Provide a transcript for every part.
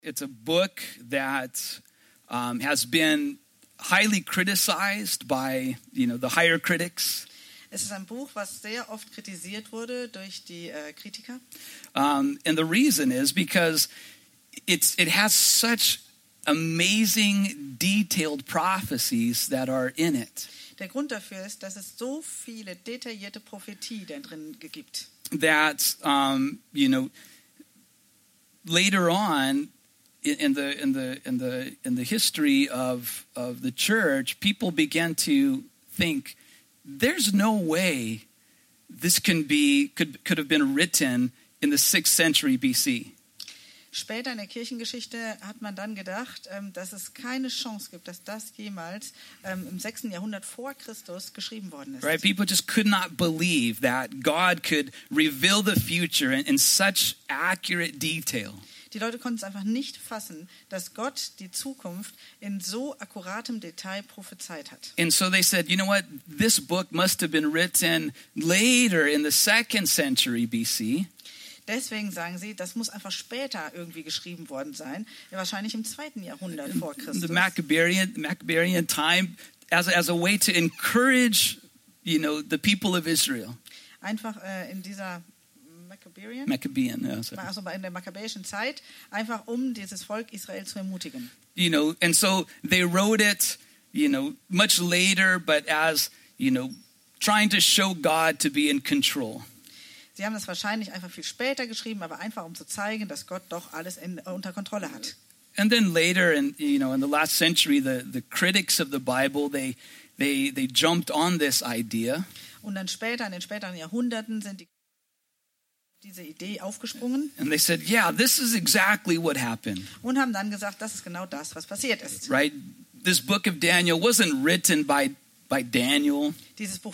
It's a book that has been highly criticized by, the higher critics. Es ist ein Buch, was sehr oft kritisiert wurde durch die Kritiker. And the reason is because it has such amazing, detailed prophecies that are in it. Der Grund dafür ist, dass es so viele detaillierte Prophetie da drin gibt. That later on in the history of the church, people began to think, there's no way this could have been written in the 6th century BC. Später in der Kirchengeschichte hat man dann gedacht, dass es keine Chance gibt, dass das jemals im 6. Jahrhundert vor Christus geschrieben worden ist. Right? People just could not believe that God could reveal the future in such accurate detail. Die Leute konnten es einfach nicht fassen, dass Gott die Zukunft in so akkuratem Detail prophezeit hat. And so they said, you know what? This book must have been written later in the 2nd century BC. Deswegen sagen sie, das muss einfach später irgendwie geschrieben worden sein, wahrscheinlich im 2. Jahrhundert vor Christus. The Maccabean time as a way to encourage, the people of Israel. Einfach in dieser Maccabean, yeah, sorry. Also in der makkabäischen Zeit, einfach um dieses Volk Israel zu ermutigen. And so they wrote it, much later, but as, trying to show God to be in control. Sie haben das wahrscheinlich einfach viel später geschrieben, aber einfach um zu zeigen, dass Gott doch alles unter Kontrolle hat. And then later, in the last century, the critics of the Bible they jumped on this idea. Und dann später, in den späteren Jahrhunderten, sind diese Idee aufgesprungen. And they said, yeah, this is exactly what happened. Und haben dann gesagt, das ist genau das, was passiert ist. Right? This book of Daniel wasn't written by Daniel. Dieses Buch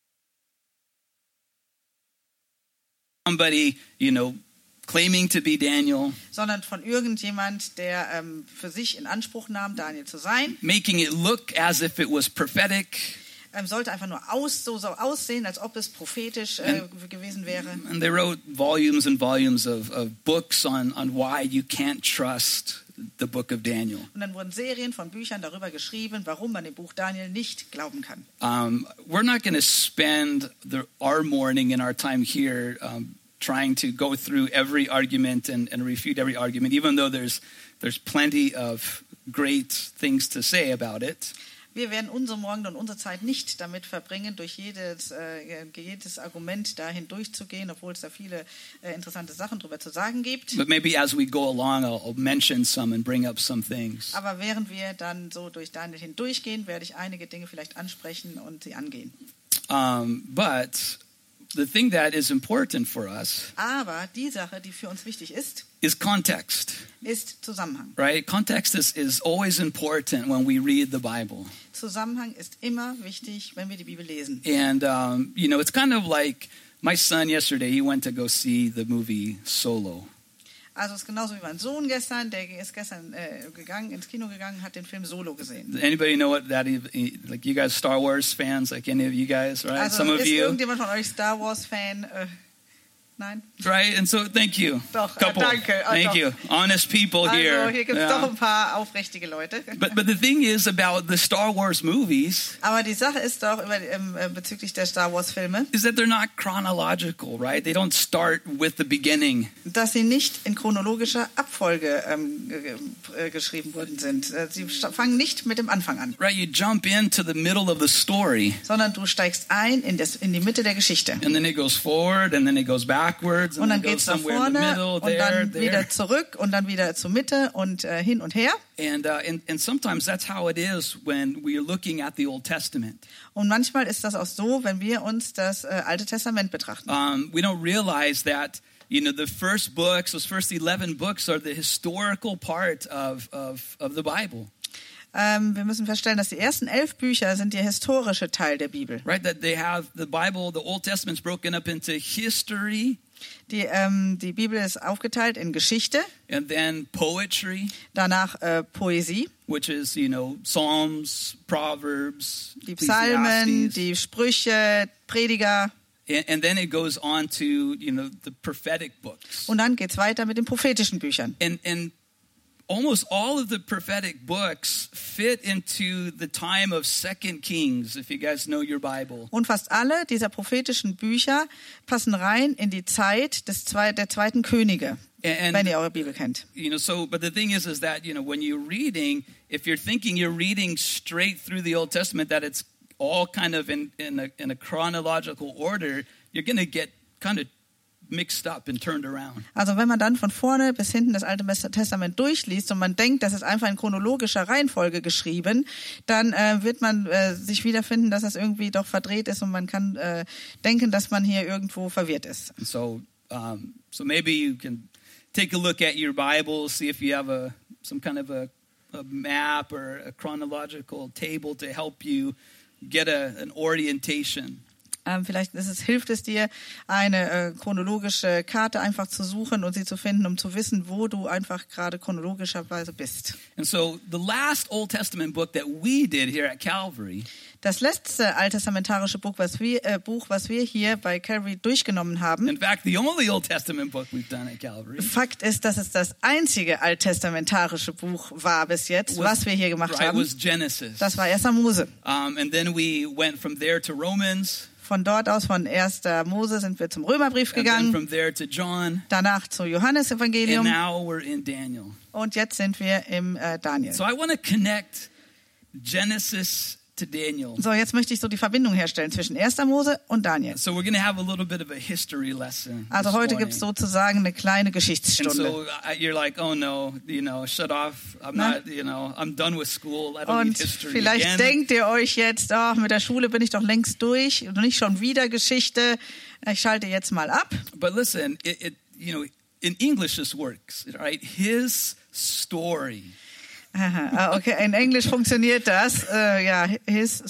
Somebody, claiming to be Daniel. Sondern von irgendjemand, der für sich in Anspruch nahm, Daniel zu sein. Making it look as if it was prophetic. Sollte einfach nur so aussehen, als ob es prophetisch gewesen wäre. And they wrote volumes and volumes of books on why you can't trust the book of Daniel. Und dann wurden Serien von Büchern darüber geschrieben, warum man dem Buch Daniel nicht glauben kann. We're not going to spend our morning and our time here trying to go through every argument and refute every argument, even though there's plenty of great things to say about it. Wir werden unsere Morgen und unsere Zeit nicht damit verbringen, durch jedes Argument da hindurchzugehen, obwohl es da viele interessante Sachen drüber zu sagen gibt. But maybe as we go along, I'll mention some and bring up some things. Aber während wir dann so durch Daniel hindurchgehen, werde ich einige Dinge vielleicht ansprechen und sie angehen. But the thing that is important for us. Aber die Sache, die für uns wichtig ist, is context. Ist Zusammenhang. Right? Context is always important when we read the Bible. Zusammenhang ist immer wichtig, wenn wir die Bibel lesen. And it's kind of like my son yesterday, he went to go see the movie Solo. Also es ist genauso wie mein Sohn gestern, der ist gestern ins Kino gegangen, hat den Film Solo gesehen. Anybody know what that is? Like you guys Star Wars fans, like any of you guys, right? Also Some of ist you. Irgendjemand von euch Star Wars Fan? Nein? Right, and so thank you. Doch, Couple. danke. Thank you. Honest people here. Also hier gibt es doch ein paar aufrichtige Leute. But the thing is about the Star Wars movies. Aber die Sache ist doch bezüglich der Star Wars Filme, is that they're not chronological, right? They don't start with the beginning. Dass sie nicht in chronologischer Abfolge geschrieben worden sind. Sie fangen nicht mit dem Anfang an. Right, you jump into the middle of the story. Sondern du steigst ein in die Mitte der Geschichte. And then it goes forward and then it goes backwards. Und dann geht es nach vorne und dann wieder zurück und dann wieder zur Mitte und hin und her. And sometimes that's how it is when we are looking at the Old Testament. Und manchmal ist das auch so, wenn wir uns das Alte Testament betrachten. We don't realize that the first books, those first 11 books, are the historical part of the Bible. Wir müssen feststellen, dass die ersten 11 Bücher sind der historische Teil der Bibel. Right, that they have the Bible, the Old Testament's broken up into history. Die Bibel ist aufgeteilt in Geschichte. And then poetry. Danach Poesie. Which is, Psalms, Proverbs, die Psalmen, die Sprüche, Prediger. And then it goes on to, the prophetic books. Und dann geht's weiter mit den prophetischen Büchern. And almost all of the prophetic books fit into the time of 2 Kings, if you guys know your Bible. Und fast alle dieser prophetischen Bücher passen rein in die Zeit der zweiten Könige, wenn ihr eure Bibel kennt. But the thing is that, when you're reading, if you're thinking you're reading straight through the Old Testament, that it's all kind of in a chronological order, you're going to get kind of mixed up and turned around. Also wenn man dann von vorne bis hinten das Alte Testament durchliest und man denkt, das ist einfach in chronologischer Reihenfolge geschrieben, dann wird man sich wiederfinden, dass das irgendwie doch verdreht ist und man kann denken, dass man hier irgendwo verwirrt ist. So maybe you can take a look at your Bible, see if you have some kind of a map or a chronological table to help you get an orientation. Vielleicht hilft es dir, eine chronologische Karte einfach zu suchen und sie zu finden, um zu wissen, wo du einfach gerade chronologischerweise bist. And so the last Old Testament book that we did here at Calvary, das letzte alttestamentarische Buch, was wir hier bei Calvary durchgenommen haben. In fact, the only Old Testament book we've done at Calvary. Fakt ist, dass es das einzige alttestamentarische Buch war bis jetzt, was wir hier gemacht haben. Was Genesis. Das war 1. Mose. And then we went from there to Romans. Von dort aus, von 1. Mose, sind wir zum Römerbrief gegangen. And then from there to John. Danach zu Johannesevangelium. And now we're in Daniel. Und jetzt sind wir im Daniel. So I want to connect Genesis to Daniel. So, jetzt möchte ich so die Verbindung herstellen zwischen 1. Mose und Daniel. So we're going to have a little bit of a history lesson. Also heute gibt es sozusagen eine kleine Geschichtsstunde. And so you're like, oh no, shut off. I'm not, I'm done with school. I don't need history vielleicht again. Denkt ihr euch jetzt, mit der Schule bin ich doch längst durch und nicht schon wieder Geschichte. Ich schalte jetzt mal ab. But listen, in English this works, right? His story. Okay, in Englisch funktioniert das. His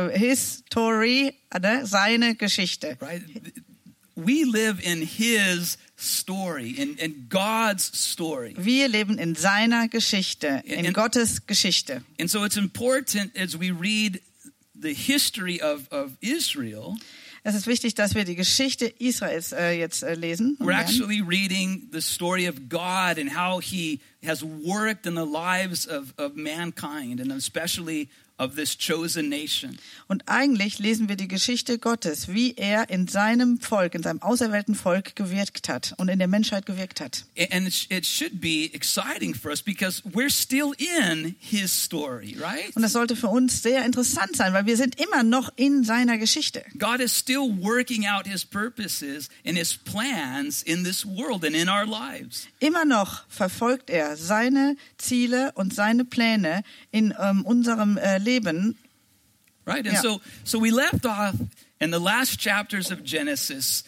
story, seine Geschichte. Right? We live in his story, in God's story. Wir leben in seiner Geschichte, in Gottes Geschichte. And so it's important as we read the history of Israel. Es ist wichtig, dass wir die Geschichte Israels jetzt lesen. We're actually reading the story of God and how he has worked in the lives of mankind and especially of this chosen nation. Und eigentlich lesen wir die Geschichte Gottes, wie er in seinem Volk, in seinem auserwählten Volk gewirkt hat und in der Menschheit gewirkt hat. And it should be exciting for us because we're still in his story, right? Und das sollte für uns sehr interessant sein, weil wir sind immer noch in seiner Geschichte. God is still working out his purposes and his plans in this world and in our lives. Immer noch verfolgt er seine Ziele und seine Pläne in unserem Leben. Right, and so we left off in the last chapters of Genesis.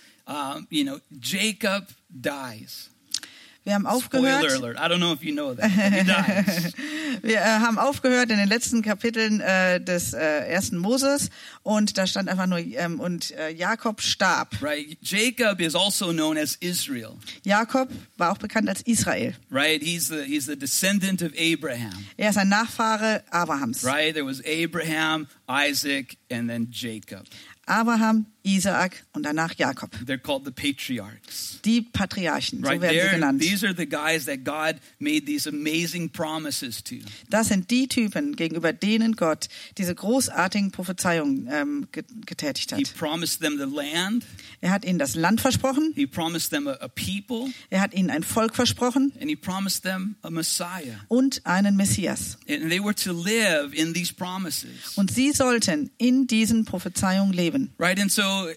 Jacob dies. Wir haben aufgehört. Spoiler alert! I don't know if you know that. He dies. Wir haben aufgehört in den letzten Kapiteln des 1. Moses und da stand einfach nur und Jakob starb. Right, Jacob is also known as Israel. Jakob war auch bekannt als Israel. Right, he's the descendant of Abraham. Er ist ein Nachfahre Abrahams. Right, there was Abraham, Isaac, and then Jacob. Abraham, Isaak und danach Jakob. They're called the patriarchs. Die Patriarchen, so Right, werden sie genannt. These are the guys that God made these amazing promises to. Das sind die Typen, gegenüber denen Gott diese großartigen Prophezeiungen getätigt hat. He promised them the land. Er hat ihnen das Land versprochen. He promised them a people. Er hat ihnen ein Volk versprochen. And he promised them a Messiah. Und einen Messias. And they were to live in these promises. Und sie sollten in diesen Prophezeiungen leben. Right, and so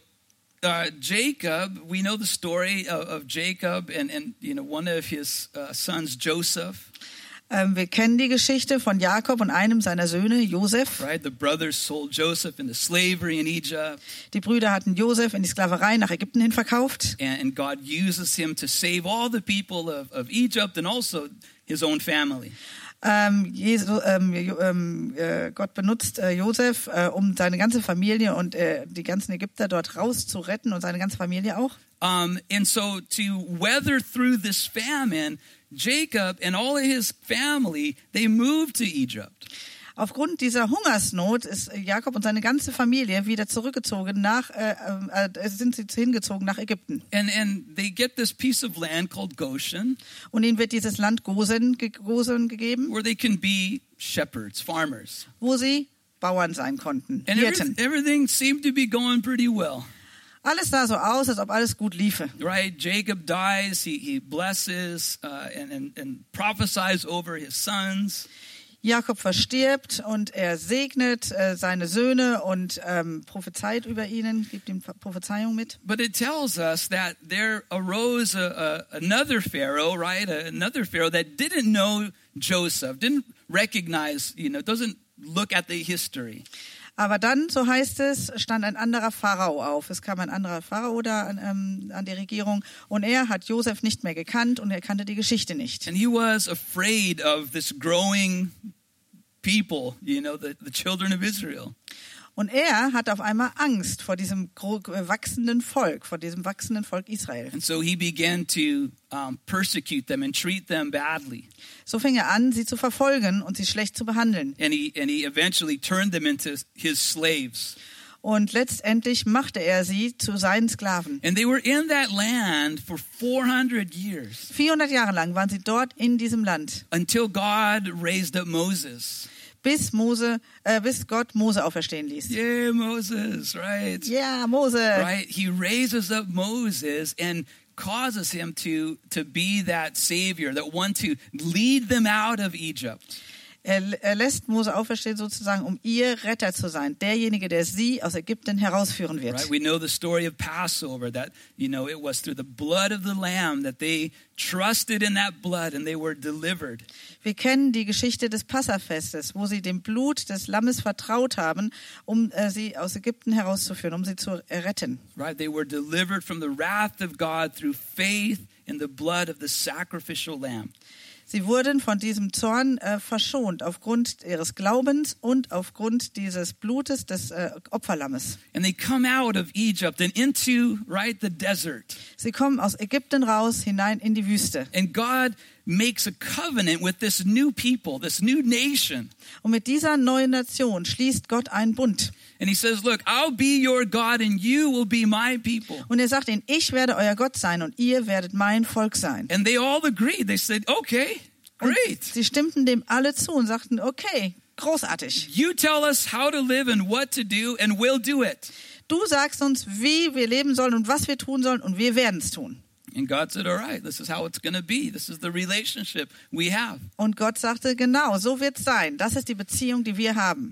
Jacob, we know the story of Jacob and one of his sons, Joseph. Wir kennen die Geschichte von Jakob und einem seiner Söhne, Josef. Right, the brothers sold Joseph into slavery in Egypt. Die Brüder hatten Josef in die Sklaverei nach Ägypten hin verkauft. And God uses him to save all the people of Egypt and also his own family. Gott benutzt Josef, um seine ganze Familie und die ganzen Ägypter dort rauszuretten und seine ganze Familie auch. And so to weather through this famine, Jacob and all of his family, they moved to Egypt. Aufgrund dieser Hungersnot ist Jakob und seine ganze Familie wieder zurückgezogen sind sie hingezogen nach Ägypten. And they get this piece of land called Goshen, Und ihnen wird dieses Land Gosen gegeben, where they can be shepherds, farmers. wo sie Bauern sein konnten, And Hirten. everything seemed to be going pretty well. Alles sah so aus, als ob alles gut liefe. Right? Jacob dies, he blesses and prophesies over his sons. Jakob verstirbt und er segnet seine Söhne und prophezeit über ihnen, gibt ihm Prophezeiung mit. But it tells us that there arose another Pharaoh, right? Another Pharaoh that didn't know Joseph, didn't recognize, doesn't look at the history. Aber dann, so heißt es, stand ein anderer Pharao auf. Es kam ein anderer Pharao da an die Regierung und er hat Josef nicht mehr gekannt und er kannte die Geschichte nicht. And he was afraid of this growing people, the children of Israel. Und er hat auf einmal Angst vor diesem wachsenden Volk Israel. And so he began to persecute them and treat them badly. So fing er an, sie zu verfolgen und sie schlecht zu behandeln. And he eventually turned them into his slaves. Und letztendlich machte er sie zu seinen Sklaven. And they were in that land for 400 years. 400 Jahre lang waren sie dort in diesem Land. Until God raised up Moses. Bis Gott Mose auferstehen ließ. Yeah, Moses, right? Ja, Mose. Right? He raises up Moses and causes him to be that savior, that one to lead them out of Egypt. Er lässt Mose auferstehen sozusagen, um ihr Retter zu sein, derjenige, der sie aus Ägypten herausführen wird. Right? We know the story of Passover, that, it was through the blood of the lamb that they trusted in that blood and they were delivered. Wir kennen die Geschichte des Passafestes, wo sie dem Blut des Lammes vertraut haben, um sie aus Ägypten herauszuführen, um sie zu retten. Right? They were delivered from the wrath of God through faith in the blood of the sacrificial lamb. Sie wurden von diesem Zorn verschont aufgrund ihres Glaubens und aufgrund dieses Blutes des Opferlammes. And they come out of Egypt and into, the desert. Sie kommen aus Ägypten raus, hinein in die Wüste. And God makes a covenant with this new people, this new nation. Und mit dieser neuen Nation schließt Gott einen Bund. And he says, look, I'll be your God and you will be my people. Und er sagt ihnen, ich werde euer Gott sein und ihr werdet mein Volk sein. And they all agreed. They said, okay, great. Sie stimmten dem alle zu und sagten, okay, großartig. You tell us how to live and what to do and we'll do it. Du sagst uns, wie wir leben sollen und was wir tun sollen und wir werden es tun. And God said, all right, this is how it's going to be. This is the relationship we have. Und Gott sagte, genau, so wird es sein. Das ist die Beziehung, die wir haben.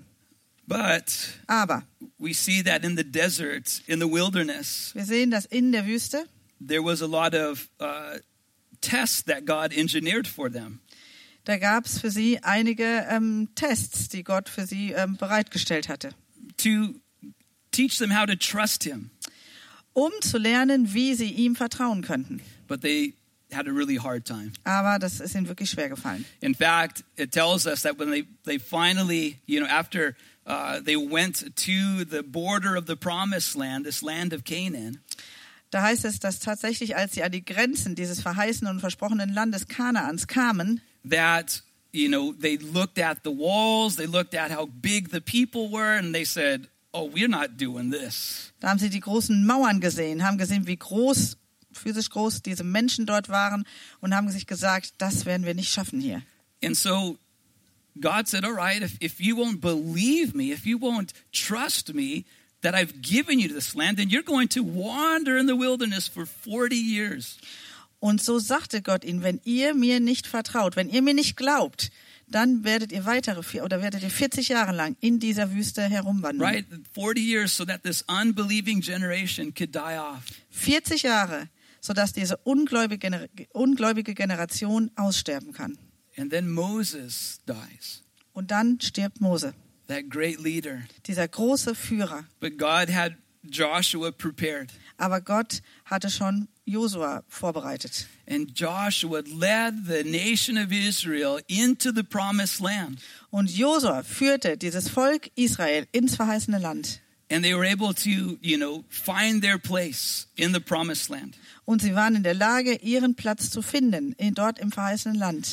Aber we see that in the desert, in the wilderness, wir sehen, dass in der Wüste there was a lot of tests that God engineered for them. Da gab es für sie einige Tests, die Gott für sie bereitgestellt hatte. To teach them how to trust him. Um zu lernen, wie sie ihm vertrauen könnten. But they had a really hard time. Aber das ist ihnen wirklich schwer gefallen. In fact, it tells us that when they finally, after they went to the border of the promised land, this land of Canaan. Da heißt es, dass tatsächlich, als sie an die Grenzen dieses verheißenen und versprochenen Landes Kanaans kamen, that, they looked at the walls, they looked at how big the people were, and they said, oh, we're not doing this. Da haben sie die großen Mauern gesehen, haben gesehen, wie groß, physisch groß diese Menschen dort waren und haben sich gesagt, das werden wir nicht schaffen hier. And so God said, all right, if you won't believe me, if you won't trust me, that I've given you this land, then you're going to wander in the wilderness for 40 years. Und so sagte Gott ihnen, wenn ihr mir nicht vertraut, wenn ihr mir nicht glaubt, dann werdet ihr 40 Jahre lang in dieser Wüste herumwandern. Right, 40 years so that this unbelieving generation could die off. 40 Jahre, sodass diese ungläubige Generation aussterben kann. And then Moses dies. Und dann stirbt Mose, that great leader. dieser große Führer. But God had Joshua prepared. Aber Gott hatte schon Josua vorbereitet. And Joshua led the nation of Israel into the promised land. Und Josua führte dieses Volk Israel ins verheißene Land. And they were able to, find their place in the promised land. Und sie waren in der Lage, ihren Platz zu finden, dort im verheißenen Land.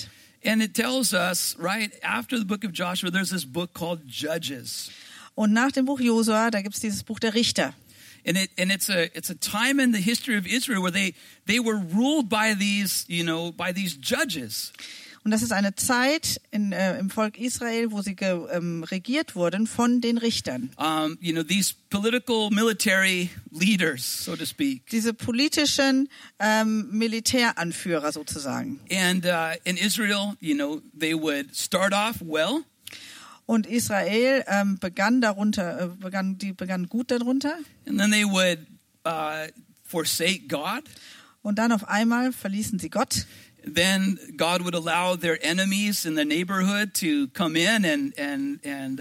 And it tells us, right, after the book of Joshua, there's this book called Judges. Und nach dem Buch Josua, da gibt es dieses Buch der Richter. And it's a time in the history of Israel where they were ruled by these judges. Und das ist eine Zeit im Volk Israel, wo sie regiert wurden von den Richtern. These political military leaders, so to speak. Diese politischen Militäranführer sozusagen. And in Israel, they would start off well. Und Israel begann gut darunter. And then they would forsake God. Und dann auf einmal verließen sie Gott. Then God would allow their enemies in the neighborhood to come in and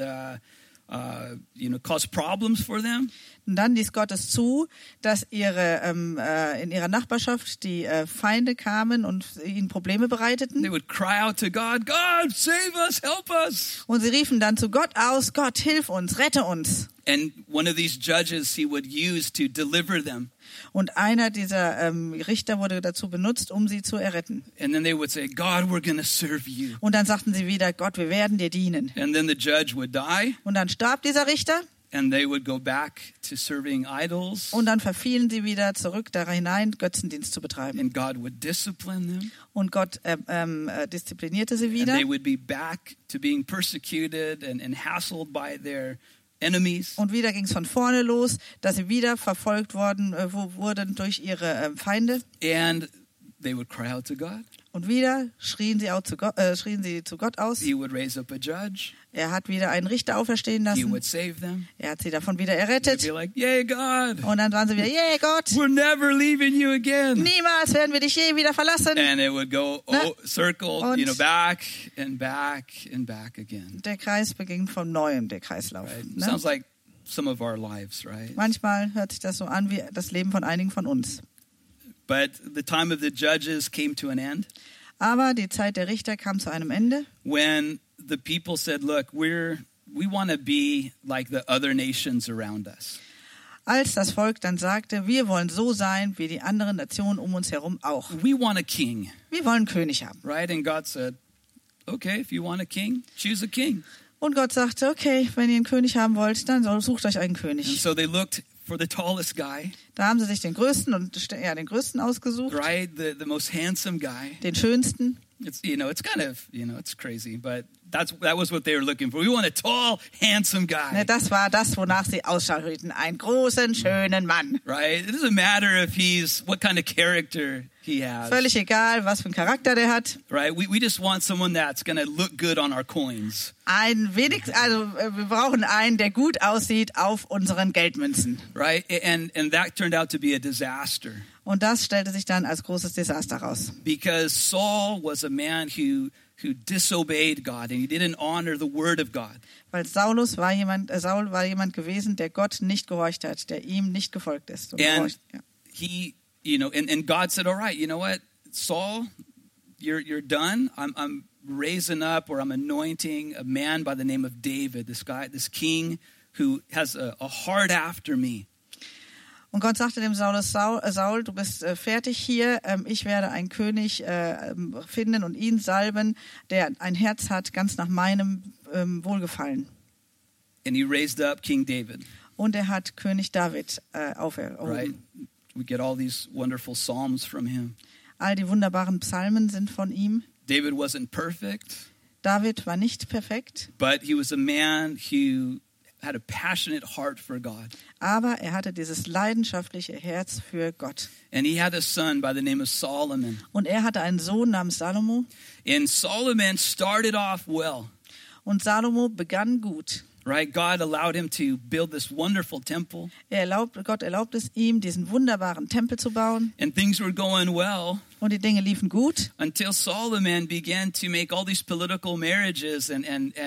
cause problems for them. Und dann ließ Gott es zu, dass in ihrer Nachbarschaft die Feinde kamen und ihnen Probleme bereiteten. They would cry out to God, God, save us, help us. Und sie riefen dann zu Gott aus, Gott, hilf uns, rette uns. And one of these judges he would use to deliver them. Und einer dieser Richter wurde dazu benutzt, um sie zu erretten. And then they would say, God, we're going to serve you. Und dann sagten sie wieder, Gott, wir werden dir dienen. And then the judge would die. Und dann starb dieser Richter. And they would go back to serving idols. Und dann verfielen sie wieder zurück da hinein, Götzendienst zu betreiben. And God would discipline them. Und Gott disziplinierte sie wieder. And they would be back to being persecuted and hassled by their enemies. Und wieder ging es von vorne los, dass sie wieder verfolgt wurden durch ihre Feinde. And they would cry out to God. Und wieder schrien sie zu Gott aus. He would raise up a judge. Er hat wieder einen Richter auferstehen He lassen. would save them. Er hat sie davon wieder They'd errettet. be like, yay, God. Und dann waren sie wieder, yay, Gott, We're never leaving you again. niemals werden wir dich je wieder verlassen. And it would go circle, Und back and back and back again. der Kreis beginnt von Neuem, der Kreislauf. Right? Ne? Sounds like some of our lives, right? Manchmal hört sich das so an wie das Leben von einigen von uns. But the time of the judges came to an end Aber die Zeit der Richter kam zu einem Ende, when the people said, look, we want to be like the other nations around us. als das Volk dann sagte, wir wollen so sein wie die anderen Nationen um uns herum auch. We want a king, Wir wollen einen König haben. right? And God said, okay, if you want a king, choose a king. Und Gott sagte, okay, wenn ihr einen König haben wollt, dann sucht euch einen And König. so they looked for the tallest guy, Da haben sie sich den größten ausgesucht, right? The most handsome guy. den schönsten. It's it's kind of it's crazy, but that was what they were looking for. We want a tall, handsome guy, Ne, das war das, wonach sie Ausschau hielten. Einen großen, schönen Mann. right? It doesn't matter if what kind of character he has, Völlig egal, was für einen Charakter der hat. right? We just want someone that's going to look good on our coins, Wir brauchen einen, der gut aussieht auf unseren Geldmünzen. right? And that turned out to be a disaster Und das stellte sich dann als großes Desaster raus. because Saul was a man who disobeyed God and he didn't honor the word of God. Weil Saul war jemand gewesen, der Gott nicht gehorcht hat, der ihm nicht gefolgt ist. And he, and God said, all right, you know what, Saul, you're done. I'm raising up, or I'm anointing a man by the name of David, this king who has a heart after me. Und Gott sagte dem Saul, du bist fertig hier, ich werde einen König finden und ihn salben, der ein Herz hat, ganz nach meinem Wohlgefallen. And he raised up King David. Und er hat König David auferhoben. Right? We get all these wonderful psalms from him. All die wunderbaren Psalmen sind von ihm. David wasn't perfect, David war nicht perfekt, but he was a man who had a passionate heart for God. aber er hatte dieses leidenschaftliche Herz für Gott. And he had a son by the name of Solomon. Und er hatte einen Sohn namens Salomo. And Solomon started off well. Und Salomo begann gut. Right? God allowed him to build this wonderful temple. Gott erlaubt es ihm, diesen wunderbaren Tempel zu bauen. And things were going well Und die Dinge liefen gut, until Solomon began to make all these political marriages and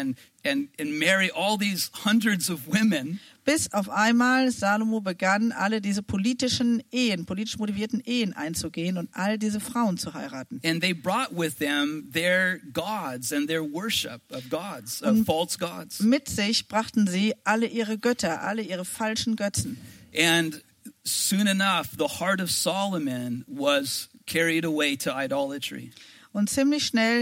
marry all these hundreds of women. bis auf einmal Salomo begann, alle diese politisch motivierten Ehen einzugehen und all diese Frauen zu heiraten. And they brought with them their gods and their worship of gods, of false gods. Mit sich brachten sie alle ihre Götter, alle ihre falschen Götzen. And soon enough, the heart of Solomon was carried away to idolatry. Und ziemlich schnell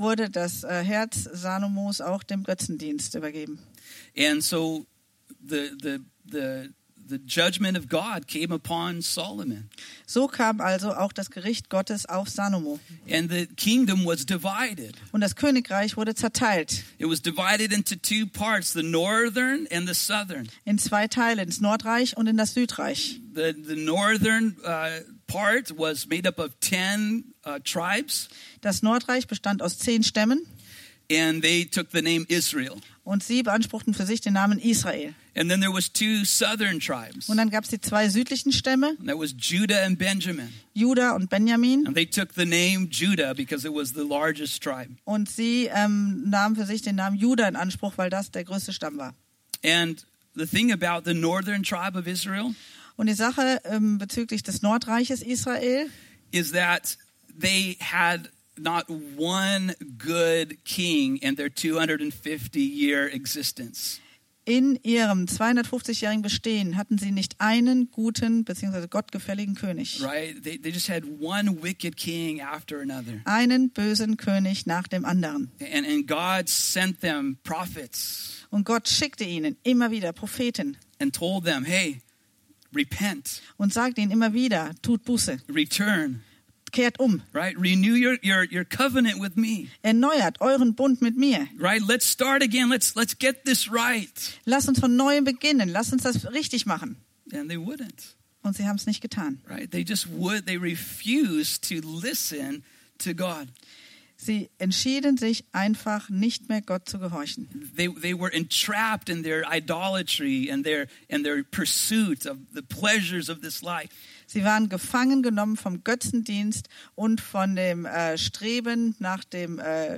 wurde das Herz Salomos auch dem Götzendienst übergeben. And so the judgment of God came upon Solomon. So kam also auch das Gericht Gottes auf Salomo. And the kingdom was divided. Und das Königreich wurde zerteilt It was divided into two parts, the northern and the southern. in zwei Teile, ins Nordreich und in das Südreich. The northern part was made up of 10 tribes, Das Nordreich bestand aus 10 Stämmen and they took the name Israel. und sie beanspruchten für sich den Namen Israel. And then there was two southern tribes. Und dann gab es die 2 südlichen Stämme, And that was Judah and Benjamin. Juda und Benjamin. And they took the name Judah because it was the largest tribe. Und sie nahmen für sich den Namen Juda in Anspruch, weil das der größte Stamm war. And the thing about the northern tribe of Israel Und die Sache bezüglich des Nordreiches Israel is that they had not one good king in their 250-year existence. in ihrem 250-jährigen Bestehen hatten sie nicht einen guten bzw. gottgefälligen König. Right? They just had one wicked king after another. Einen bösen König nach dem anderen. And God sent them prophets Und Gott schickte ihnen immer wieder Propheten and told them, hey, repent, und sagte ihnen immer wieder, tut Buße, return, kehrt um, right? Renew your covenant with me, erneuert euren Bund mit mir. right? Let's start again. Let's get this right. Lasst uns von neuem beginnen, lasst uns das richtig machen. And they wouldn't, Und sie haben es nicht getan. right? They refused to listen to God. Sie entschieden sich einfach nicht mehr Gott zu gehorchen. They were entrapped in their idolatry and their pursuit of the pleasures of this life. Sie waren gefangen genommen vom Götzendienst und von dem Streben nach dem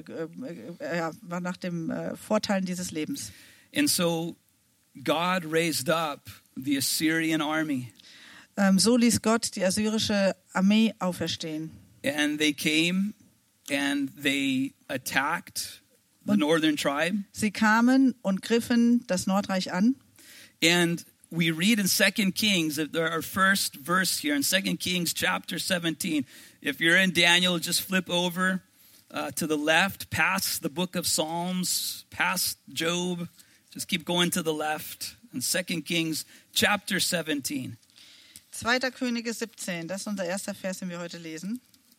Vorteilen dieses Lebens. And so God raised up the Assyrian army, So ließ Gott die assyrische Armee auferstehen. and they came and they attacked the northern tribe. Sie kamen und griffen das Nordreich an. And we read in 2 Kings, our first verse here in 2 Kings chapter 17. If you're in Daniel, just flip over to the left, past the book of Psalms, past Job. Just keep going to the left. In 2 Kings chapter 17. 2. Könige 17, das ist unser erster Vers, den wir heute lesen.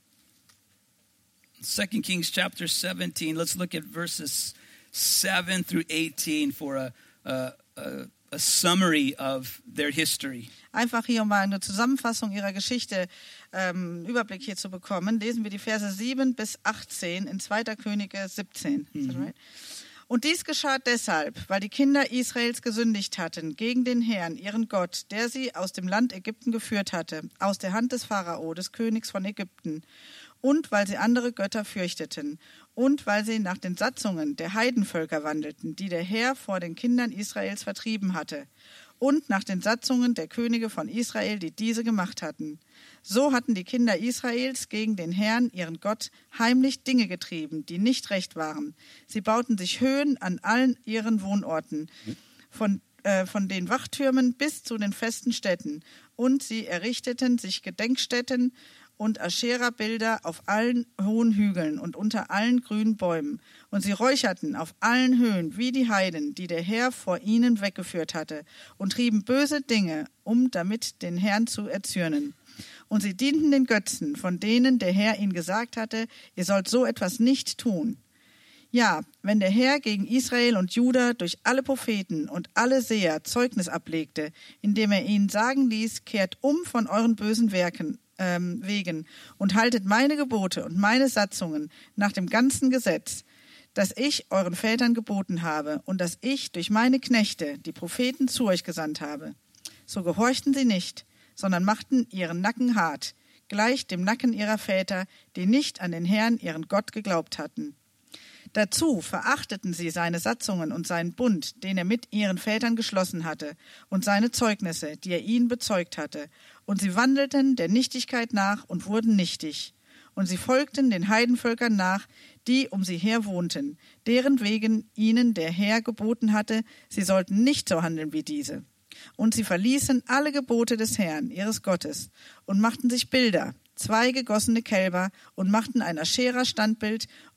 2 Kings chapter 17, let's look at verses 7 through 18 for a summary of their history. Einfach hier, um mal eine Zusammenfassung ihrer Geschichte, Überblick hier zu bekommen, lesen wir die Verse 7 bis 18 in 2. Könige 17. Is that right? Und dies geschah deshalb, weil die Kinder Israels gesündigt hatten gegen den Herrn, ihren Gott, der sie aus dem Land Ägypten geführt hatte, aus der Hand des Pharao, des Königs von Ägypten, und weil sie andere Götter fürchteten, und weil sie nach den Satzungen der Heidenvölker wandelten, die der Herr vor den Kindern Israels vertrieben hatte, und nach den Satzungen der Könige von Israel, die diese gemacht hatten. So hatten die Kinder Israels gegen den Herrn, ihren Gott, heimlich Dinge getrieben, die nicht recht waren. Sie bauten sich Höhen an allen ihren Wohnorten, von den Wachtürmen bis zu den festen Städten, und sie errichteten sich Gedenkstätten und Aschera-Bilder auf allen hohen Hügeln und unter allen grünen Bäumen. Und sie räucherten auf allen Höhen wie die Heiden, die der Herr vor ihnen weggeführt hatte, und trieben böse Dinge, um damit den Herrn zu erzürnen. Und sie dienten den Götzen, von denen der Herr ihnen gesagt hatte, ihr sollt so etwas nicht tun. Ja, wenn der Herr gegen Israel und Juda durch alle Propheten und alle Seher Zeugnis ablegte, indem er ihnen sagen ließ, kehrt um von euren bösen Wegen und haltet meine Gebote und meine Satzungen nach dem ganzen Gesetz, das ich euren Vätern geboten habe und das ich durch meine Knechte, die Propheten, zu euch gesandt habe. So gehorchten sie nicht, sondern machten ihren Nacken hart, gleich dem Nacken ihrer Väter, die nicht an den Herrn, ihren Gott, geglaubt hatten. Dazu verachteten sie seine Satzungen und seinen Bund, den er mit ihren Vätern geschlossen hatte, und seine Zeugnisse, die er ihnen bezeugt hatte. Und sie wandelten der Nichtigkeit nach und wurden nichtig. Und sie folgten den Heidenvölkern nach, die um sie her wohnten, deren wegen ihnen der Herr geboten hatte, sie sollten nicht so handeln wie diese. Und sie verließen alle Gebote des Herrn, ihres Gottes, und machten sich Bilder, 2 gegossene Kälber, und machten ein Aschera-Standbild und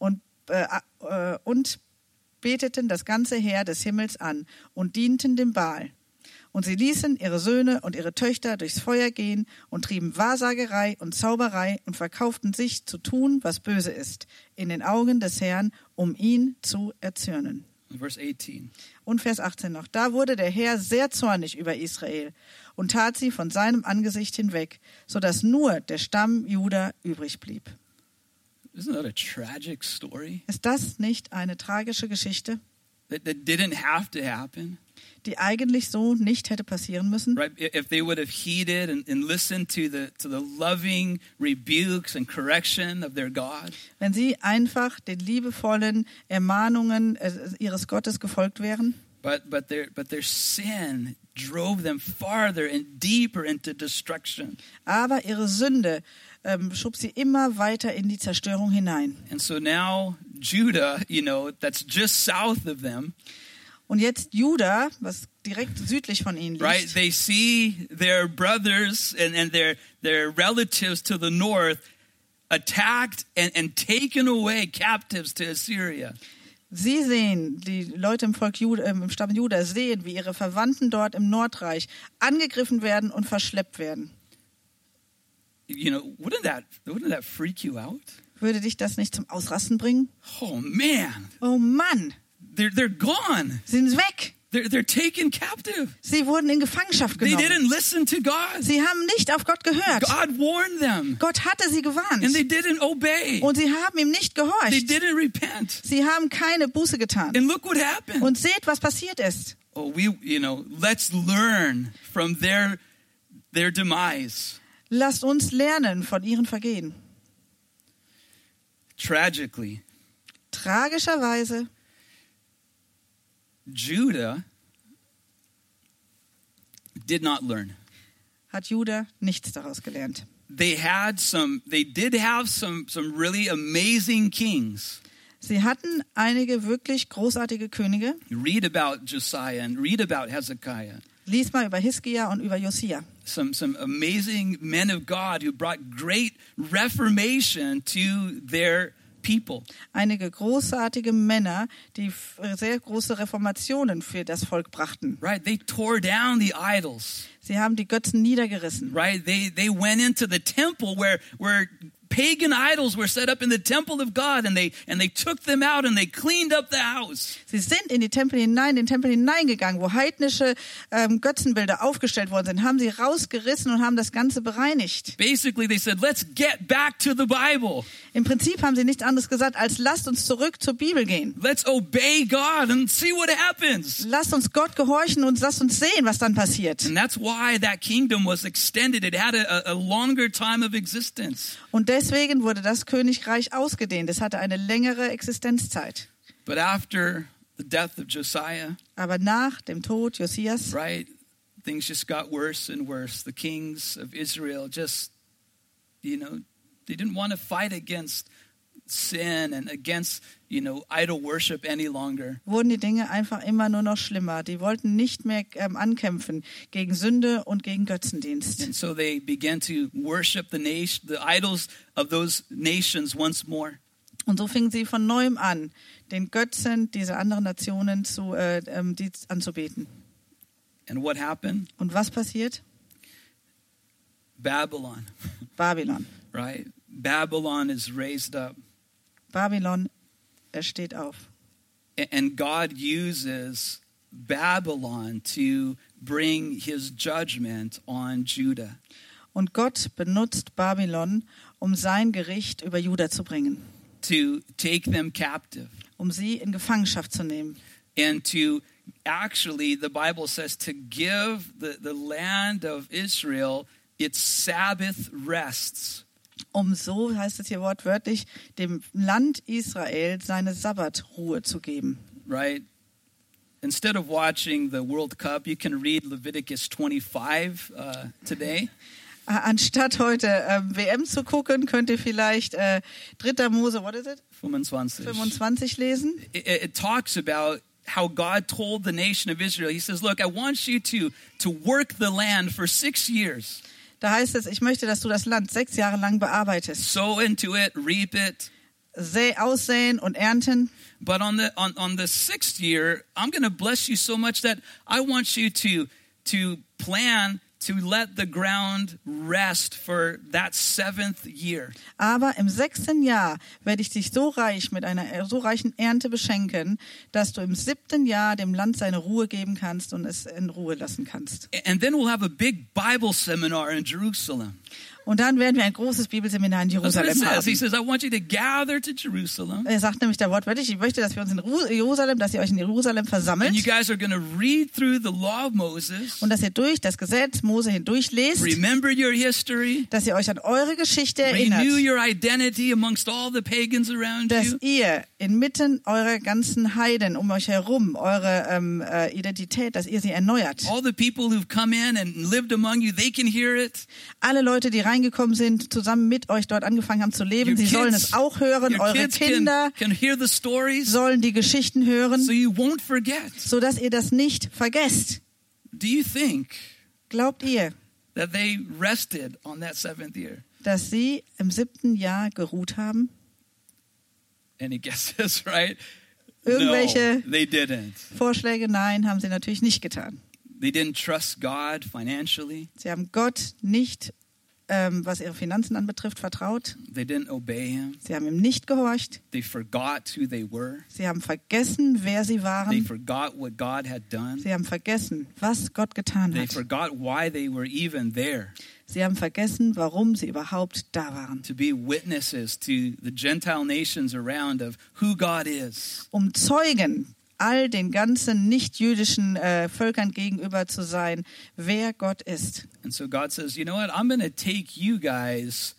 und beteten das ganze Heer des Himmels an und dienten dem Baal. Und sie ließen ihre Söhne und ihre Töchter durchs Feuer gehen und trieben Wahrsagerei und Zauberei und verkauften sich zu tun, was böse ist, in den Augen des Herrn, um ihn zu erzürnen. Verse 18. Und Vers 18 noch. Da wurde der Herr sehr zornig über Israel und tat sie von seinem Angesicht hinweg, sodass nur der Stamm Juda übrig blieb. Isn't that a tragic story? Ist das nicht eine tragische Geschichte, That didn't have to happen? die eigentlich so nicht hätte passieren müssen? Right? If they would have heeded and listened to the loving rebukes and correction of their God. Wenn sie einfach den liebevollen Ermahnungen ihres Gottes gefolgt wären. But their sin drove them farther and deeper into destruction. Aber ihre Sünde schob sie immer weiter in die Zerstörung hinein. And so now Judah, that's just south of them. Und jetzt Juda, was direkt südlich von ihnen Right? liegt, They see their brothers and their relatives to the north attacked and taken away captives to Assyria. sie sehen, die Leute im Volk Juda, im Stamm Juda sehen, wie ihre Verwandten dort im Nordreich angegriffen werden und verschleppt werden. Wouldn't that freak you out? Würde dich das nicht zum Ausrasten bringen? Oh man, Oh Mann, they're gone. sie sind weg. They're taken captive. Sie wurden in Gefangenschaft They genommen. didn't listen to God. Sie haben nicht auf Gott gehört. God warned them, Gott hatte sie gewarnt. and they didn't obey. Und sie haben ihm nicht They gehorcht. didn't repent. Sie haben keine Buße getan. And look what happened. Und seht, was passiert ist. Oh, let's learn from their demise. Lasst uns lernen von ihren Vergehen. Tragically, Tragischerweise Judah did not learn. hat Juda nichts daraus gelernt. They did have some really amazing kings. Sie hatten einige wirklich großartige Könige. Read about Josiah and read about Hezekiah. Lies mal über Hiskia und über Josia. Some amazing men of God who brought great reformation to their people. Einige großartige Männer, die sehr große Reformationen für das Volk brachten. Right? They tore down the idols. Sie haben die Götzen niedergerissen. Right? They went into the temple where pagan idols were set up in the temple of God, and they took them out and they cleaned up the house. Sie sind in den Tempel hineingegangen, wo heidnische Götzenbilder aufgestellt worden sind, haben sie rausgerissen und haben das Ganze bereinigt. Basically, they said, let's get back to the Bible. Im Prinzip haben sie nichts anderes gesagt, als lasst uns zurück zur Bibel gehen. Let's obey God and see what happens. Lasst uns Gott gehorchen und lasst uns sehen, was dann passiert. And that's why that kingdom was extended. It had a longer time of existence. Und deswegen wurde das Königreich ausgedehnt. Es hatte eine längere Existenzzeit. But after the death of Josiah, Aber nach dem Tod Josias, right, things just got worse and worse. The kings of Israel just, they didn't want to fight against sin and against, idol worship any longer. wurden die Dinge einfach immer nur noch schlimmer. Die wollten nicht mehr ankämpfen gegen Sünde und gegen Götzendienst. And so they began to worship the idols of those nations once more. Und so fingen sie von neuem an, den Götzen dieser anderen Nationen die anzubeten. And what happened? Und was passiert? Babylon, Babylon. right? Babylon is raised up. Babylon, er steht auf. And God uses Babylon to bring his judgment on Judah. Und Gott benutzt Babylon, um sein Gericht über Juda zu bringen, To take them captive. um sie in Gefangenschaft zu nehmen. And to actually, the Bible says, to give the land of Israel its Sabbath rests. Um so, heißt es hier wortwörtlich, dem Land Israel seine Sabbatruhe zu geben. Right? Instead of watching the World Cup, you can read Leviticus 25 today. Anstatt heute WM zu gucken, könnt ihr vielleicht 3. Mose, what is it? 25. 25 lesen. It talks about how God told the nation of Israel. He says, look, I want you to work the land for 6 years. Da heißt es, ich möchte, dass du das Land 6 Jahre lang bearbeitest. Sow into it, reap it. aussäen und ernten. But on the sixth year, I'm going to bless you so much that I want you to plan to let the ground rest for that 7th year. Aber im 6. Jahr werde ich dich so reich mit einer so reichen Ernte beschenken, dass du im 7. Jahr dem Land seine Ruhe geben kannst und es in Ruhe lassen kannst. And then we'll have a big Bible seminar in Jerusalem. Und dann werden wir ein großes Bibelseminar in That's what it Jerusalem says. He haben. says, I want you to gather to Jerusalem. Er sagt nämlich da wortwörtlich, ich möchte, dass wir uns in Jerusalem, dass ihr euch in Jerusalem versammelt And you guys are going to read through the law of Moses. und dass ihr durch das Gesetz Mose hindurchlest, Remember your history. dass ihr euch an eure Geschichte erinnert, Renew your identity amongst all the pagans around dass you. ihr inmitten eurer ganzen Heiden um euch herum, eure Identität, dass ihr sie erneuert. All the people who've come in and lived among you, they can hear it. Alle Leute, die reingekommen sind, zusammen mit euch dort angefangen haben zu leben, sie sollen es auch hören. Your Eure kids Kinder can hear the stories sollen die Geschichten hören, so you won't forget. sodass ihr das nicht vergesst. Do you think Glaubt ihr, that they rested on that 7th year? dass sie im 7. Jahr geruht haben? Any guesses, right? Irgendwelche No, they didn't. Vorschläge? Nein, haben sie natürlich nicht getan. They didn't trust God financially. Sie haben Gott nicht, was ihre Finanzen anbetrifft, vertraut. They didn't obey him. Sie haben ihm nicht gehorcht. They forgot who they were. Sie haben vergessen, wer sie They waren. forgot what God had done. Sie haben vergessen, was Gott getan They hat. forgot why they were even there, Sie haben vergessen, warum sie überhaupt da waren. to be witnesses to the Gentile nations around of who God is. Um Zeugen all den ganzen nicht-jüdischen Völkern gegenüber zu sein, wer Gott ist. And so God says, you know what? I'm going to take you guys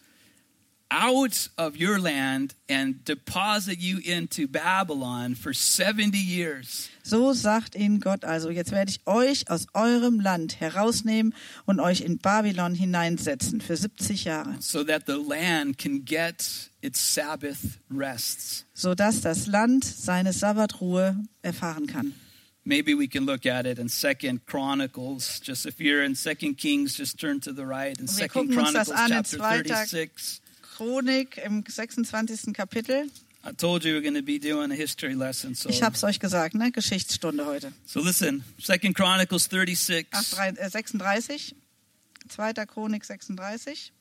out of your land and deposit you into Babylon for 70 years. So sagt ihnen Gott also, jetzt werde ich euch aus eurem Land herausnehmen und euch in Babylon hineinsetzen für 70 Jahre, So that the land can get its Sabbath rests. sodass das Land seine Sabbatruhe erfahren kann. Maybe we can look at it in 2 Chronicles. Just if you're in 2 Kings, just turn to the right. In Wir 2 gucken uns das Chronicles an in chapter 2. 36. Chronik im 26. Kapitel. I told you we're going to be doing a history lesson. Ich habe es euch gesagt, ne? Geschichtsstunde heute. So listen, 2 Chronicles 36. 36. 2. Chronik 36.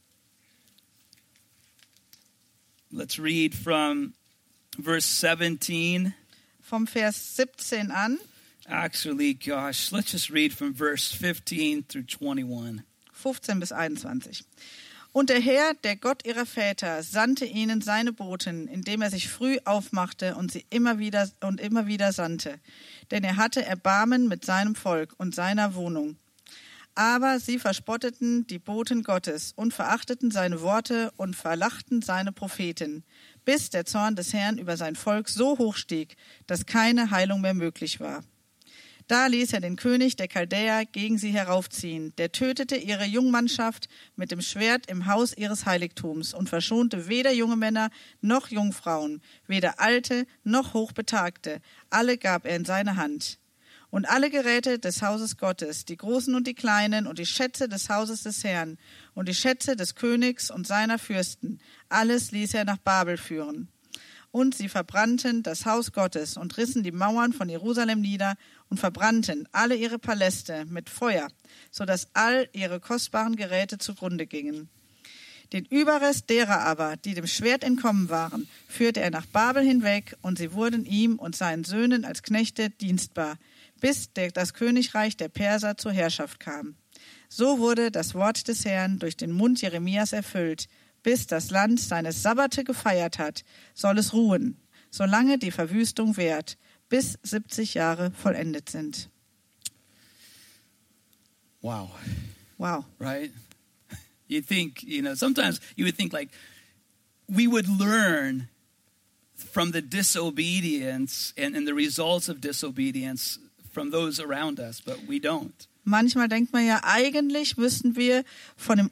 Let's read from verse 17. Vom Vers 17 an. Actually, gosh, let's just read from verse 15 through 21. 15 bis 21. Und der Herr, der Gott ihrer Väter, sandte ihnen seine Boten, indem er sich früh aufmachte und sie immer wieder sandte. Denn er hatte Erbarmen mit seinem Volk und seiner Wohnung. Aber sie verspotteten die Boten Gottes und verachteten seine Worte und verlachten seine Propheten, bis der Zorn des Herrn über sein Volk so hoch stieg, dass keine Heilung mehr möglich war. Da ließ er den König der Chaldäer gegen sie heraufziehen. Der tötete ihre Jungmannschaft mit dem Schwert im Haus ihres Heiligtums und verschonte weder junge Männer noch Jungfrauen, weder Alte noch Hochbetagte. Alle gab er in seine Hand. Und alle Geräte des Hauses Gottes, die Großen und die Kleinen und die Schätze des Hauses des Herrn und die Schätze des Königs und seiner Fürsten, alles ließ er nach Babel führen. Und sie verbrannten das Haus Gottes und rissen die Mauern von Jerusalem nieder und verbrannten alle ihre Paläste mit Feuer, sodass all ihre kostbaren Geräte zugrunde gingen. Den Überrest derer aber, die dem Schwert entkommen waren, führte er nach Babel hinweg, und sie wurden ihm und seinen Söhnen als Knechte dienstbar, bis das Königreich der Perser zur Herrschaft kam. So wurde das Wort des Herrn durch den Mund Jeremias erfüllt. Bis das Land seine Sabbate gefeiert hat, soll es ruhen, solange die Verwüstung währt, bis 70 Jahre vollendet sind. Wow. Wow. Right? You think, sometimes you would think like we would learn from the disobedience and the results of disobedience from those around us, but we don't. Manchmal denkt man ja, eigentlich müssten wir von dem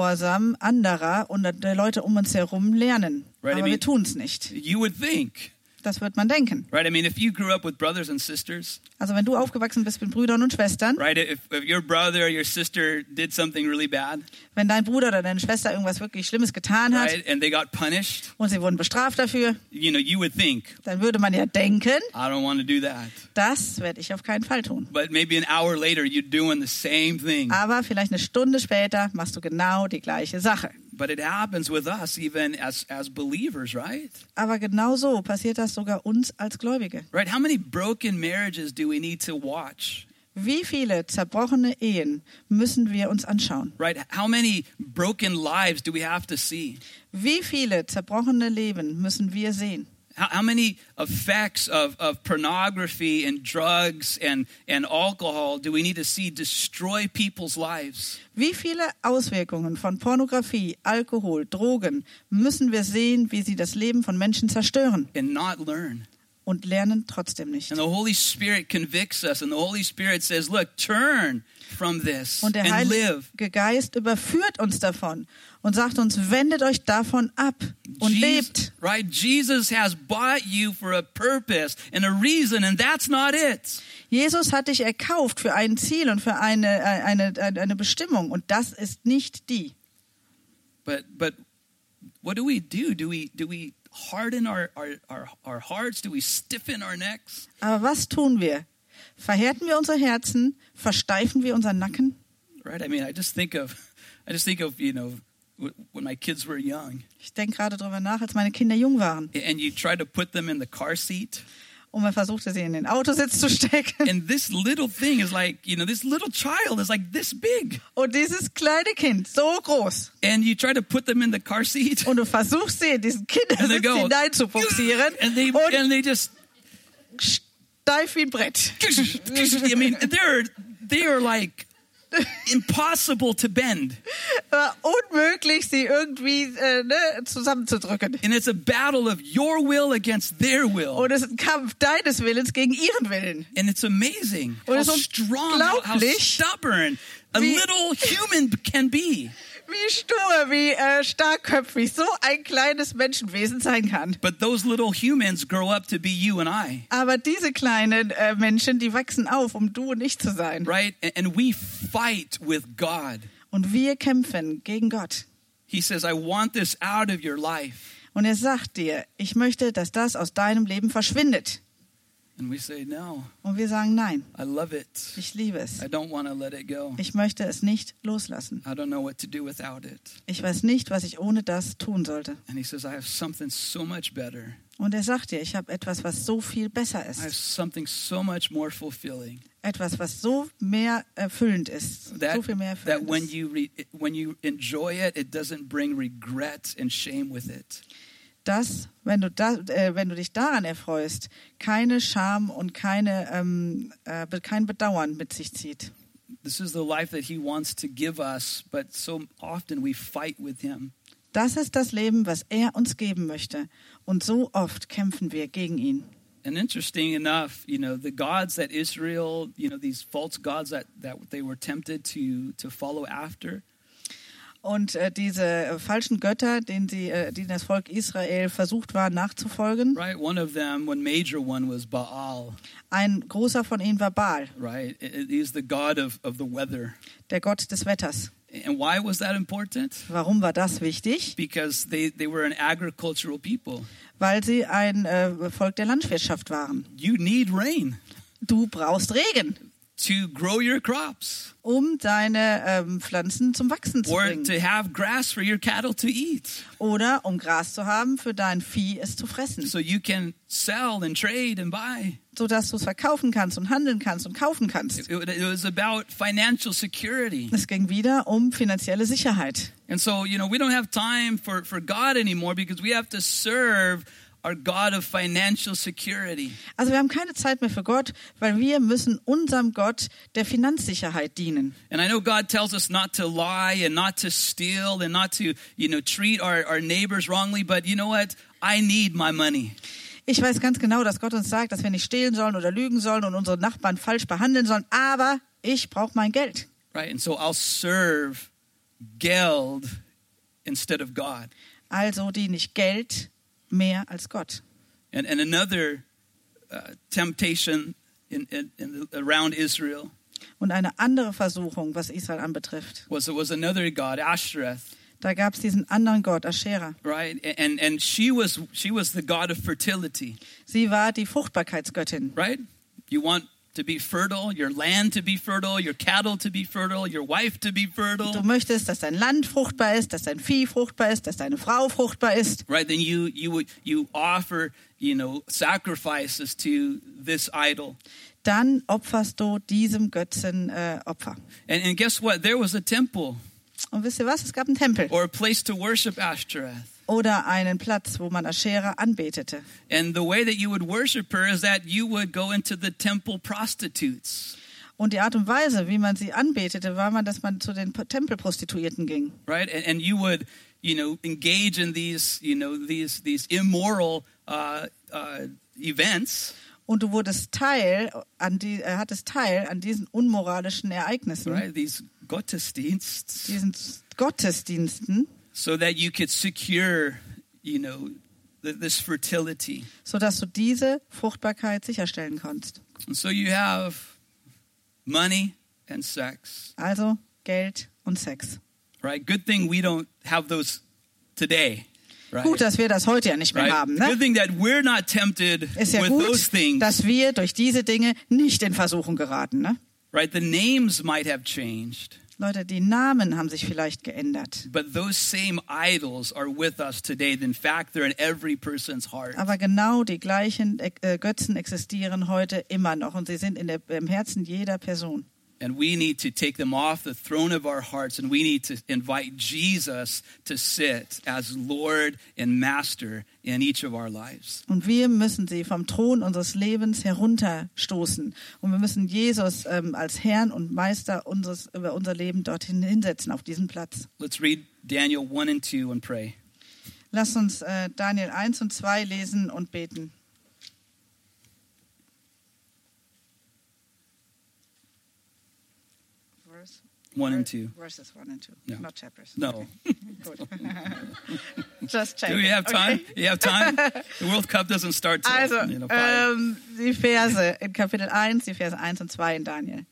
Ungehorsam anderer und der Leute um uns herum lernen. Right, Aber wir tun es nicht. You would think Das wird man denken. Right? I mean, if you grew up with brothers and sisters, Also wenn du aufgewachsen bist mit Brüdern und Schwestern, right? If your brother or your sister did something really bad, wenn dein Bruder oder deine Schwester irgendwas wirklich Schlimmes getan hat right, and they got punished, und sie wurden bestraft dafür, you would think, dann würde man ja denken, I don't want to do that. das werde ich auf keinen Fall tun. But maybe an hour later, you're doing the same thing. Aber vielleicht eine Stunde später machst du genau die gleiche Sache. But it happens with us even as believers, right? Aber genau so passiert das sogar uns als Gläubige. Right? How many broken marriages do we need to watch? Wie viele zerbrochene Ehen müssen wir uns anschauen? Right? How many broken lives do we have to see? Wie viele zerbrochene Leben müssen wir sehen? How many effects of pornography and drugs and alcohol do we need to see destroy people's lives? Wie viele Auswirkungen von Pornografie, Alkohol, Drogen müssen wir sehen, wie sie das Leben von Menschen zerstören And not learn. und lernen trotzdem nicht? And the Holy Spirit convicts us, and the Holy Spirit says, look, turn from this Und der and live. Heilige Geist überführt uns davon und sagt uns, wendet euch davon ab und lebt. Right? Jesus has bought you for a purpose and a reason, and that's not it. Jesus hat dich erkauft für ein Ziel und für eine Bestimmung und das ist nicht die. But what do we do? Do we harden our hearts? Do we stiffen our necks? Aber was tun wir? Verhärten wir unsere Herzen? Versteifen wir unseren Nacken? Right? I mean, I just think of when my kids were young, Ich denke gerade darüber nach, als meine Kinder jung waren and you try to put them in the car seat, und man versuchte sie in den Autositz zu stecken. and this little thing is like, this little child is like this big, Und dieses kleine Kind, so groß. and you try to put them in the car seat, Und du versuchst sie in diesen and they Kindersitz go, hineinzubuxieren and they just, steif wie ein Brett. I mean, they are like impossible to bend. War unmöglich, sie irgendwie zusammenzudrücken. And it's a battle of your will against their will. Und es ist ein Kampf deines Willens gegen ihren Willen. And it's amazing Und how es ist strong, how unglaublich, stubborn a wie- little human can be. Wie stur, wie starkköpfig so ein kleines Menschenwesen sein kann. But those little humans grow up to be you and I, Aber diese kleinen Menschen, die wachsen auf, um du und ich zu sein. right? And we fight with God. Und wir kämpfen gegen Gott. He says, I want this out of your life. Und er sagt dir, ich möchte, dass das aus deinem Leben verschwindet. And we say, no, Und wir sagen, nein, I love it. ich liebe es. I don't want to let it go. Ich möchte es nicht loslassen. I don't know what to do without it. Ich weiß nicht, was ich ohne das tun sollte. And he says, I have something so much better. Und er sagt dir, ich habe etwas, was so viel besser I have ist. something so much more fulfilling. Etwas, was so mehr erfüllend ist. So viel mehr That erfüllend ist. when you enjoy it, it doesn't bring regret and shame with it. Dass, wenn du dich daran erfreust, keine Scham und kein Bedauern mit sich zieht. This is the life that he wants to give us, but so often we fight with him. Das ist das Leben, was er uns geben möchte. Und so oft kämpfen wir gegen ihn. And interesting enough, the gods that Israel, these false gods that they were tempted to follow after, Und diese falschen Götter, denen das Volk Israel versucht war nachzufolgen, right? One major one was Baal, ein großer von ihnen war Baal, right? He's the god of the weather. der Gott des Wetters. And why was that important? Warum war das wichtig? Because they were an agricultural people. Weil sie ein Volk der Landwirtschaft waren. You need rain Du brauchst Regen, to grow your crops, um deine Pflanzen zum Wachsen zu or bringen. to have grass for your cattle to eat, Oder um Gras zu haben, für dein Vieh es zu fressen. so you can sell and trade and buy. Sodass du es verkaufen kannst und handeln kannst und kaufen kannst. It was about financial security. Es ging wieder um finanzielle Sicherheit. And so, we don't have time for God anymore because we have to serve our God of financial security. Also wir haben keine Zeit mehr für Gott, weil wir müssen unserem Gott der Finanzsicherheit dienen. And I know God tells us not to lie and not to steal and not to, treat our neighbors wrongly, but you know what? I need my money. Ich weiß ganz genau, dass Gott uns sagt, dass wir nicht stehlen sollen oder lügen sollen und unsere Nachbarn falsch behandeln sollen, aber ich brauche mein Geld. Right? And so I'll serve Geld instead of God. Also diene ich Geld mehr als Gott. And another temptation around Israel Und eine andere Versuchung, was Israel anbetrifft. was another god, Ashtoreth, Da gab es diesen anderen Gott, Aschera. right? And she was the god of fertility, Sie war die Fruchtbarkeitsgöttin. right? You want to be fertile, your land to be fertile, your cattle to be fertile, your wife to be Du fertile, möchtest, dass dein Land fruchtbar ist, dass dein Vieh fruchtbar ist, dass deine Frau fruchtbar ist. right? Then you offer, sacrifices to this idol. Dann opferst du diesem Götzen Opfer. And guess what? There was a temple Und wisst ihr was? Es gab einen Tempel or a place to worship Ashtoreth. oder einen Platz, wo man Aschera anbetete. And the way that you would worship her is that you would go into the temple prostitutes, Und die Art und Weise, wie man sie anbetete, war dass man zu den Tempelprostituierten ging. right? And you would, engage in these immoral events, Und du hattest Teil an diesen unmoralischen Ereignissen, right? These Gottesdiensts, diesen Gottesdiensten, so that you could secure, this fertility. sodass du diese Fruchtbarkeit sicherstellen konntest. And so you have money and sex, Also Geld und Sex. right? Good thing we don't have those today, right? Gut, dass wir das heute ja nicht mehr Right? haben. Good Ne? thing that we're not tempted Ist ja with those gut, things, dass wir durch diese Dinge nicht in Versuchung geraten. Ne? right? The names might have changed, Leute, die Namen haben sich vielleicht geändert. but those same idols are with us today. In fact, they're in every person's heart. Aber genau die gleichen Götzen existieren heute immer noch und sie sind im Herzen jeder Person. And we need to take them off the throne of our hearts, and we need to invite Jesus to sit as Lord and Master in each of our lives. Und wir müssen sie vom Thron unseres Lebens herunterstoßen. Und wir müssen Jesus als Herrn und Meister über unser Leben dorthin hinsetzen, auf diesen Platz. Let's read Daniel 1 and 2 and pray. Lasst uns Daniel 1 und 2 lesen und beten. Verse 1 and 2. Verses 1 and 2, Yeah. not chapters. No. Gut. Just check. Do we have time? Okay. You have time? The World Cup doesn't start till Also, 5. die Verse in Kapitel 1, die Verse 1 und 2 in Daniel.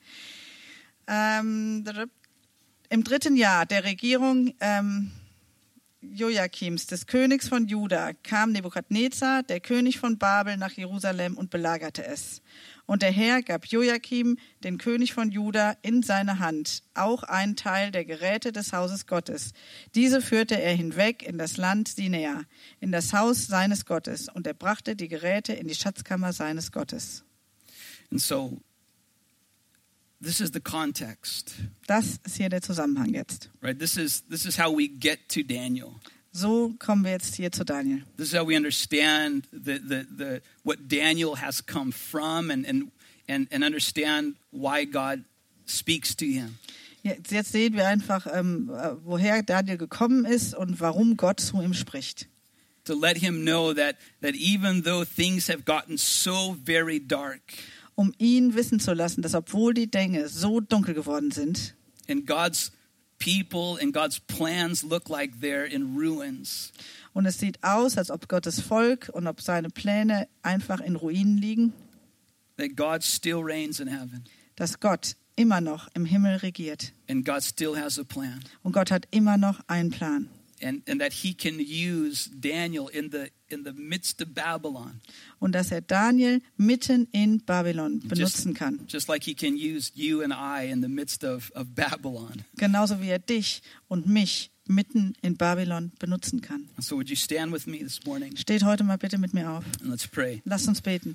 Im 3. Jahr der Regierung Joachims, des Königs von Juda, kam Nebukadnezar, der König von Babel, nach Jerusalem und belagerte es. Und der Herr gab Joachim, den König von Juda, in seine Hand, auch einen Teil der Geräte des Hauses Gottes. Diese führte er hinweg in das Land Sinea, in das Haus seines Gottes, und er brachte die Geräte in die Schatzkammer seines Gottes. And so, this is the context, Das ist hier der Zusammenhang jetzt. right? This is how we get to Daniel. So kommen wir jetzt hier zu Daniel. This is how we understand what Daniel has come from and understand why God speaks to him. Jetzt sehen wir einfach, woher Daniel gekommen ist und warum Gott zu ihm spricht. To let him know that even though things have gotten so very dark, Um ihn wissen zu lassen, dass obwohl die Dinge so dunkel geworden sind and God's people and God's plans look like they're in ruins, und es sieht aus, als ob Gottes Volk und ob seine Pläne einfach in Ruinen liegen, that God still reigns in heaven dass Gott immer noch im Himmel regiert. and God still has a plan. Und Gott hat immer noch einen Plan. And that he can use Daniel in the midst of Babylon, Und dass er Daniel mitten in Babylon benutzen kann. just like he can use you and I in the midst of Babylon. Genauso wie er dich und mich mitten in Babylon benutzen kann. And so would you stand with me this morning Steht heute mal bitte mit mir auf. and let's pray. Lasst uns beten.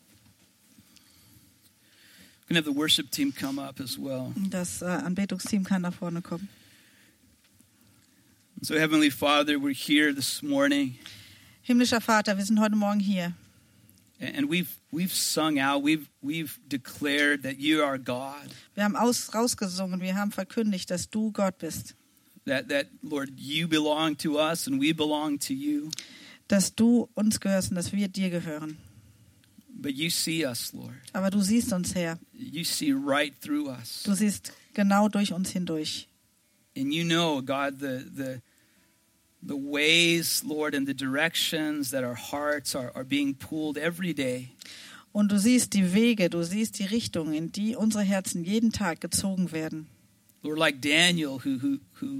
We're going to have the worship team come up as well. Das Anbetungsteam kann nach vorne kommen. So Heavenly Father, we're here this morning Himmlischer Vater, wir sind heute Morgen hier. and we've sung out, we've declared that you are God. Wir haben rausgesungen, wir haben verkündigt, dass du Gott bist. That Lord, you belong to us and we belong to you. Dass du uns gehörst und dass wir dir gehören. But you see us, Lord. Aber du siehst uns, Herr. You see right through us. Du siehst genau durch uns hindurch. And you know, God, the ways, Lord, and the directions that our hearts are being pulled every day. Und du siehst die Wege, du siehst die Richtungen, in die unsere Herzen jeden Tag gezogen werden. Lord, like Daniel, who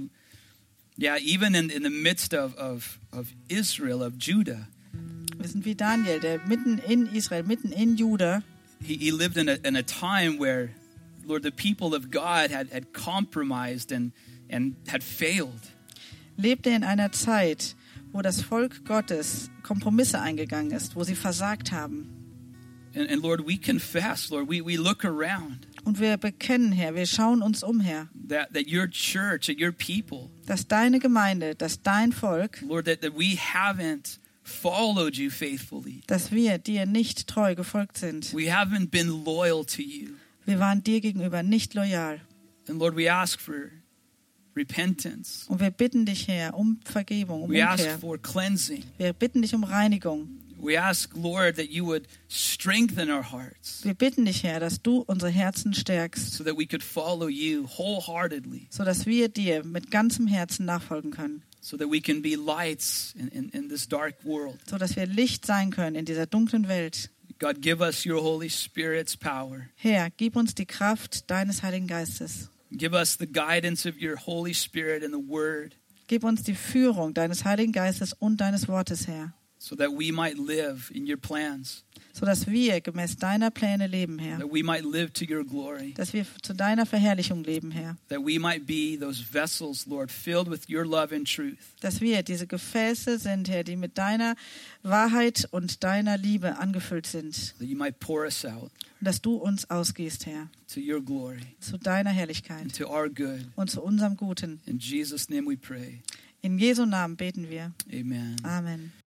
even in the midst of Israel, of Judah, Wir sind wie Daniel, der mitten in Israel, mitten in Juda, he lived in a time where, Lord, the people of God had compromised and had failed. lebte in einer Zeit, wo das Volk Gottes Kompromisse eingegangen ist, wo sie versagt haben. And Lord, we confess, Lord, we look around Und wir bekennen, Herr, wir schauen uns um, Herr, that your church, that your people, dass deine Gemeinde, dass dein Volk, Lord, that we haven't followed you faithfully. dass wir dir nicht treu gefolgt sind. We haven't been loyal to you. Wir waren dir gegenüber nicht loyal. And Lord, we ask for repentance. Und wir bitten dich, Herr, um Vergebung, um We ask Umkehr. for cleansing. Wir bitten dich um Reinigung. We ask, Lord, that you would strengthen our hearts Wir bitten dich, Herr, dass du unsere Herzen stärkst, so that we could follow you wholeheartedly, sodass wir dir mit ganzem Herzen nachfolgen können, so that we can be lights in this dark world. sodass wir Licht sein können in dieser dunklen Welt. God, give us your Holy Spirit's power. Herr, gib uns die Kraft deines Heiligen Geistes. Give us the guidance of your Holy Spirit and the Word, Gib uns die Führung deines Heiligen Geistes und deines Wortes, Herr, so that we might live in your plans, sodass wir gemäß deiner Pläne leben, Herr, that we might live to your glory, dass wir zu deiner Verherrlichung leben, Herr, that we might be those vessels, Lord, filled with your love and truth, dass wir diese Gefäße sind, Herr, die mit deiner Wahrheit und deiner Liebe angefüllt sind, that you might pour us out und dass du uns ausgehst, Herr, to your glory zu deiner and Herrlichkeit to our good. und zu unserem Guten. In Jesus' name we pray. In Jesu Namen beten wir. Amen. Amen.